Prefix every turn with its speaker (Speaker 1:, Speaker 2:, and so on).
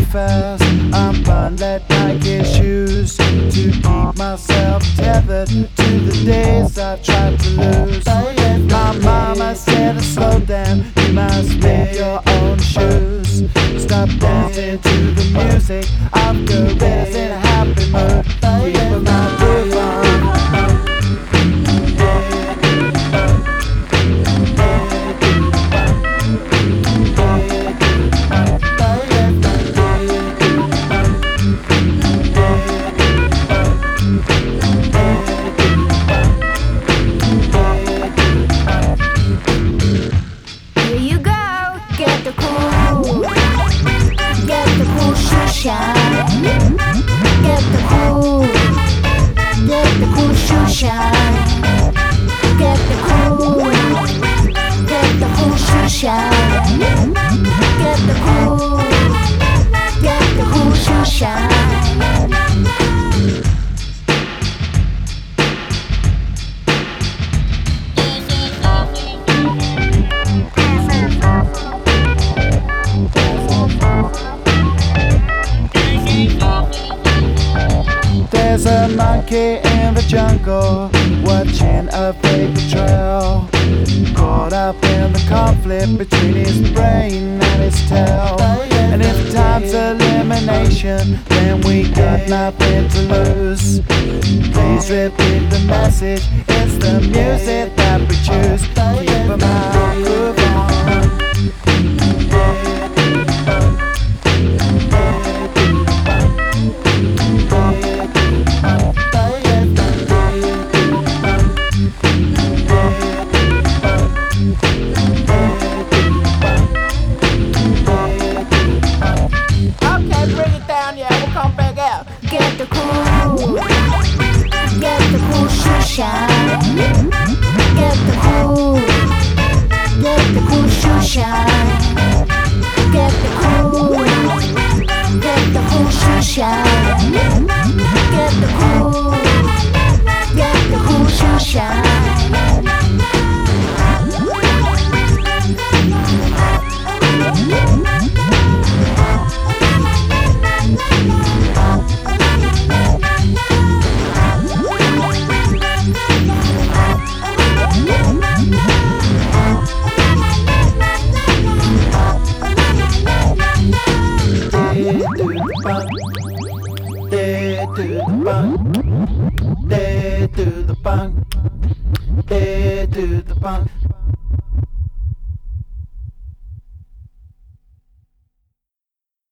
Speaker 1: fast. I'm bundled like his shoes to keep myself tethered to the days I tried to lose. My mama said to slow down, you must make your own shoes. Stop dancing to the music of gorillas in a happy mood. Keep my groove on.
Speaker 2: Get the cool shoe shine. Get the cool shoe shine. Get the cool shoe shine.
Speaker 1: There's a monkey in the jungle watching a paper trail, caught up in the conflict between his brain and his tail. And if time's elimination, then we got nothing to lose. Please repeat the message, it's the music that we choose. Keep 'em out, move on.
Speaker 2: Get the cool shoe shine. Get the cool shoe shine. Get the cool shoe shine. Get the cool shoe shine.
Speaker 1: Day to the bunk, day to the bunk.